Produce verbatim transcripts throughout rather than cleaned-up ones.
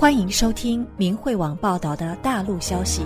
欢迎收听明慧网报道的大陆消息。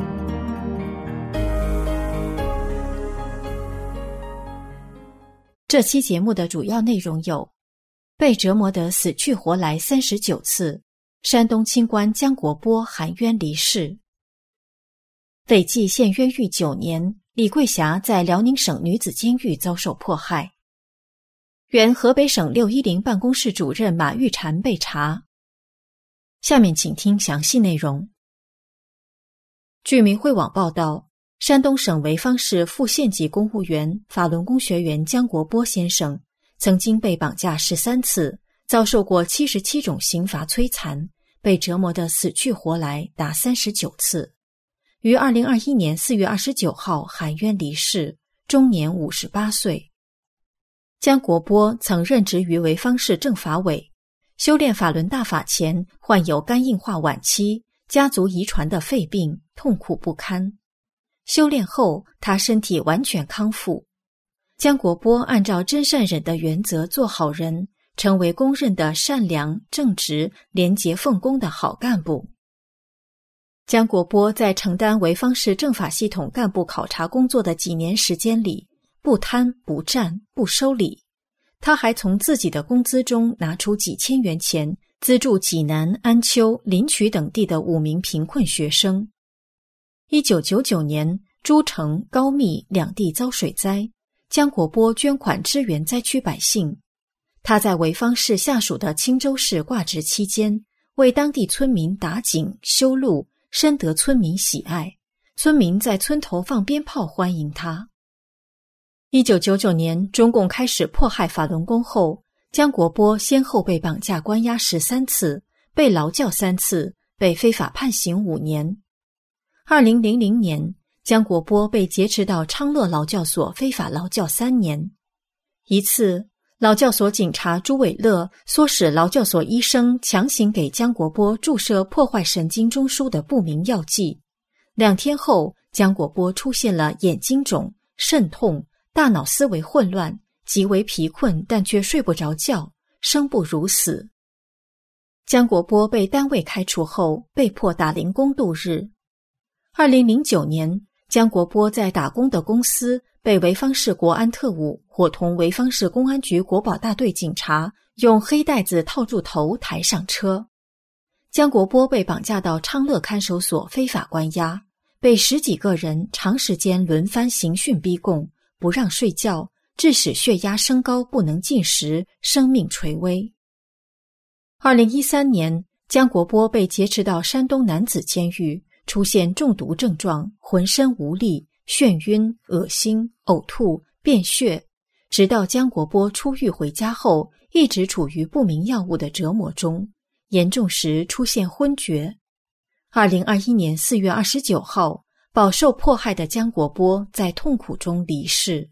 这期节目的主要内容有：被折磨得死去活来三十九次，山东清官姜国波含冤离世；累计现冤狱九年，李桂霞在辽宁省女子监狱遭受迫害；原河北省六一零办公室主任马玉婵被查。下面请听详细内容。据明慧网报道，山东省潍坊市副县级公务员、法轮功学员姜国波先生曾经被绑架十三次，遭受过七十七种刑罚摧残，被折磨得死去活来达三十九次，于二零二一年四月二十九号含冤离世，终年五十八岁。姜国波曾任职于潍坊市政法委，修炼法轮大法前患有肝硬化晚期、家族遗传的肺病，痛苦不堪。修炼后，他身体完全康复。姜国波按照真善忍的原则做好人，成为公认的善良、正直、廉洁奉公的好干部。姜国波在承担潍坊市政法系统干部考察工作的几年时间里，不贪、不占、不收礼。他还从自己的工资中拿出几千元钱，资助济南、安丘、临朐等地的五名贫困学生。一九九九年，诸城、高密两地遭水灾，姜国波捐款支援灾区百姓。他在潍坊市下属的青州市挂职期间，为当地村民打井、修路，深得村民喜爱，村民在村头放鞭炮欢迎他。一九九九年，中共开始迫害法轮功后，姜国波先后被绑架关押十三次，被劳教三次，被非法判刑五年。二零零零年，姜国波被劫持到昌乐劳教所非法劳教三年。一次，劳教所警察朱伟乐唆使劳教所医生强行给姜国波注射破坏神经中枢的不明药剂。两天后，姜国波出现了眼睛肿、肾痛、大脑思维混乱，极为疲困，但却睡不着觉，生不如死。姜国波被单位开除后，被迫打零工度日。二零零九年，姜国波在打工的公司被潍坊市国安特务伙同潍坊市公安局国保大队警察用黑带子套住头抬上车。姜国波被绑架到昌乐看守所非法关押，被十几个人长时间轮番刑讯逼供，不让睡觉，致使血压升高不能进食，生命垂危。二零一三年，姜国波被劫持到山东男子监狱，出现中毒症状，浑身无力、眩晕、恶心、呕吐、便血，直到姜国波出狱回家后，一直处于不明药物的折磨中，严重时出现昏厥。二零二一年四月二十九号，饱受迫害的姜国波在痛苦中离世。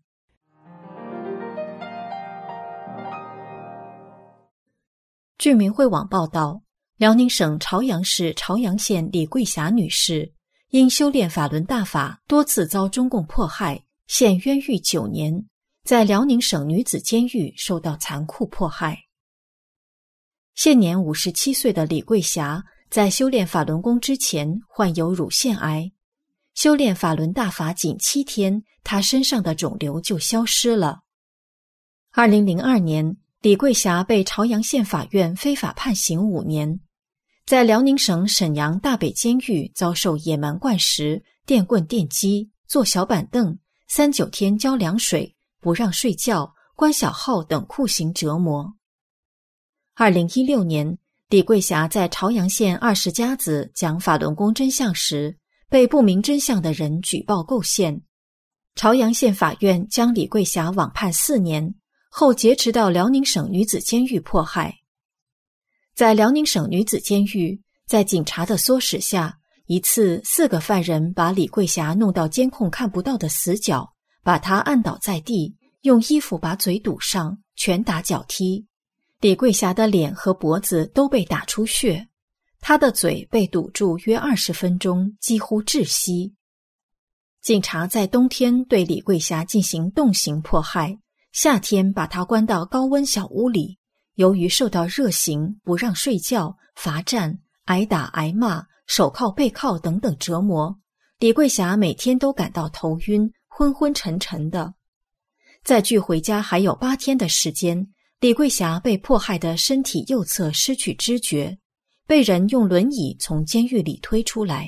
据明慧网报道，辽宁省朝阳市朝阳县李桂霞女士因修炼法轮大法，多次遭中共迫害，现冤狱九年，在辽宁省女子监狱受到残酷迫害。现年五十七岁的李桂霞在修炼法轮功之前患有乳腺癌，修炼法轮大法仅七天，她身上的肿瘤就消失了。二零零二年，李桂霞被朝阳县法院非法判刑五年，在辽宁省沈阳大北监狱遭受野蛮灌食、电棍电击、坐小板凳、三九天浇凉水、不让睡觉、关小号等酷刑折磨。二零一六年，李桂霞在朝阳县二十家子讲法轮功真相时，被不明真相的人举报构陷。朝阳县法院将李桂霞网判四年，后劫持到辽宁省女子监狱迫害。在辽宁省女子监狱，在警察的唆使下，一次四个犯人把李桂霞弄到监控看不到的死角，把她按倒在地，用衣服把嘴堵上，拳打脚踢。李桂霞的脸和脖子都被打出血，她的嘴被堵住约二十分钟，几乎窒息。警察在冬天对李桂霞进行冻刑迫害，夏天把她关到高温小屋里，由于受到热刑，不让睡觉、罚站、 挨打挨骂、手铐背铐等等折磨，李桂霞每天都感到头晕，昏昏沉沉的。在距回家还有八天的时间，李桂霞被迫害的身体右侧失去知觉，被人用轮椅从监狱里推出来。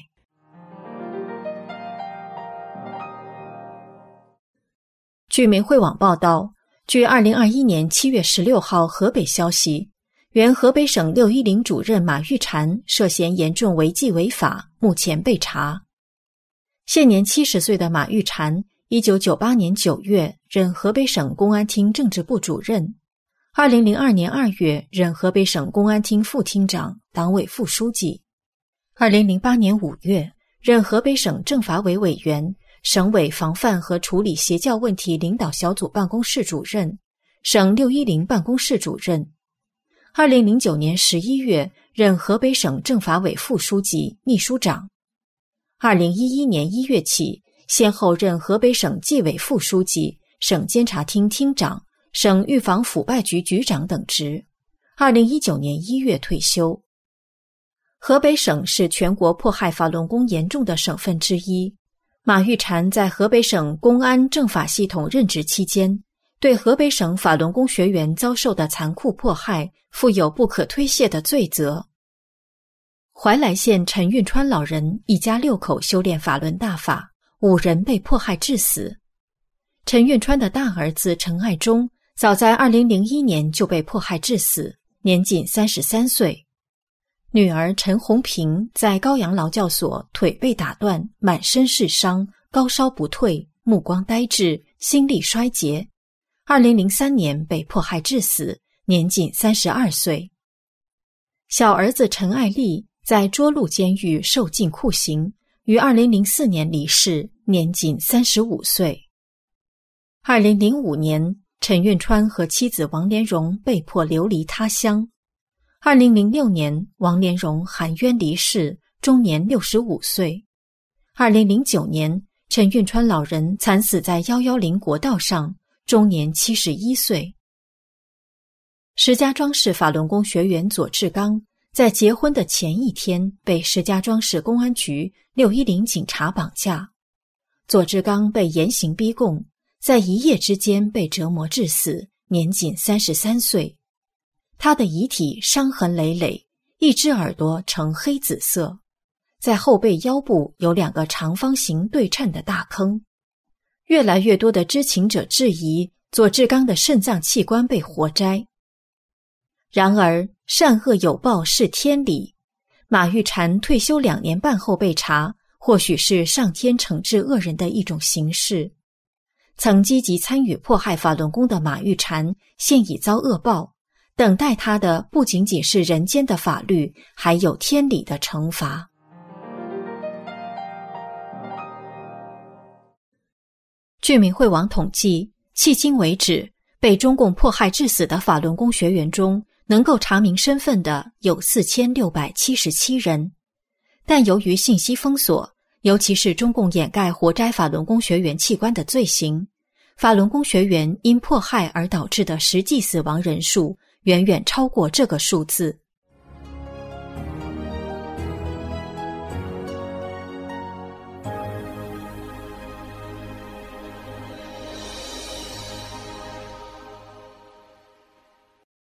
据媒汇网报道，据二零二一年七月十六号河北消息，原河北省六一零主任马玉婵涉嫌严重违纪违法，目前被查。现年七十岁的马玉婵，一九九八年九月任河北省公安厅政治部主任，二零零二年二月任河北省公安厅副厅长、党委副书记，二零零八年五月任河北省政法委委员、省委防范和处理邪教问题领导小组办公室主任、省六一零办公室主任。二零零九年十一月任河北省政法委副书记、秘书长。二零一一年一月起，先后任河北省纪委副书记、省监察厅厅长、省预防腐败局局长等职。二零一九年一月退休。河北省是全国迫害法轮功严重的省份之一。马玉婵在河北省公安政法系统任职期间，对河北省法轮功学员遭受的残酷迫害负有不可推卸的罪责。怀来县陈运川老人一家六口修炼法轮大法，五人被迫害致死。陈运川的大儿子陈爱忠早在二零零一年就被迫害致死，年仅三十三岁。女儿陈红平在高阳劳教所腿被打断，满身是伤，高烧不退，目光呆滞，心力衰竭。二零零三年被迫害致死，年仅三十二岁。小儿子陈爱丽在涿鹿监狱受尽酷刑，于二零零四年离世，年仅三十五岁。二零零五年，陈运川和妻子王莲蓉被迫流离他乡。二零零六年，王莲蓉含冤离世，终年六十五岁。二零零九年，陈运川老人惨死在一一零国道上，终年七十一岁。石家庄市法轮功学员左志刚在结婚的前一天被石家庄市公安局六一零警察绑架。左志刚被严刑逼供，在一夜之间被折磨致死，年仅三十三岁。他的遗体伤痕累累，一只耳朵呈黑紫色，在后背腰部有两个长方形对称的大坑。越来越多的知情者质疑左志刚的肾脏器官被活摘。然而善恶有报是天理，马玉婵退休两年半后被查，或许是上天惩治恶人的一种形式。曾积极参与迫害法轮功的马玉婵现已遭恶报，等待他的不仅仅是人间的法律，还有天理的惩罚。据媒汇网统计，迄今为止，被中共迫害致死的法轮功学员中，能够查明身份的有四千六百七十七人。但由于信息封锁，尤其是中共掩盖活摘法轮功学员器官的罪行，法轮功学员因迫害而导致的实际死亡人数远远超过这个数字。